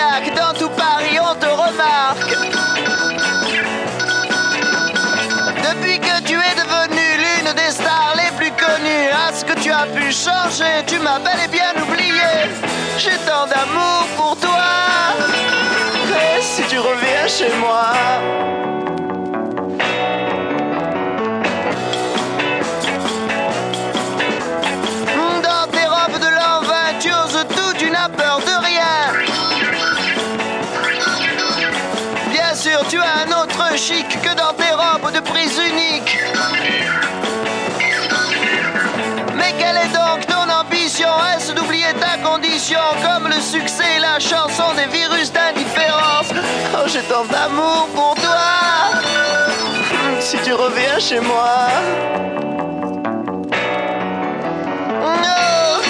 maniaque, dans tout Paris on te remarque. Depuis que tu es devenue l'une des stars les plus connues, est-ce que tu as pu changer? Tu m'as bel et bien oublié. J'ai tant d'amour pour toi. Et si tu reviens chez moi? Dans tes robes de l'an 20, tu oses tout, tu n'as peur de rien. Bien sûr, tu as un autre chic que dans tes robes de prise unique. Mais quelle est donc ton ambition? Est-ce d'oublier ta condition, comme le succès et la chanson des virus d'indifférence? Oh, j'ai tant d'amour pour toi. Si tu reviens chez moi. Oh.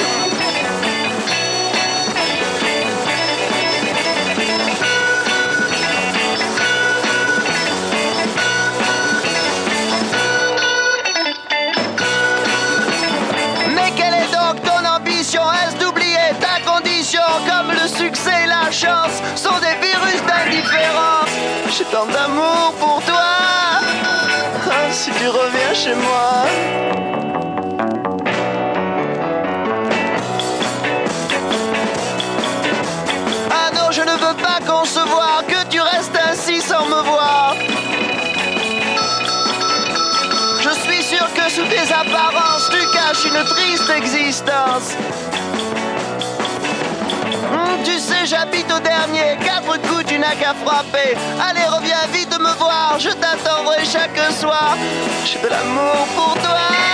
Mais quelle est donc ton ambition? Est-ce d'oublier ta condition, comme le succès et la chance sont des virus d'indifférence? J'ai tant d'amour pour toi. Si tu reviens chez moi. Ah non, je ne veux pas concevoir que tu restes ainsi sans me voir. Je suis sûr que sous tes apparences, tu caches une triste existence. Tu sais, j'habite au dernier, 4 coups, tu n'as qu'à frapper. Allez, reviens vite me voir, je t'attendrai chaque soir. J'ai de l'amour pour toi.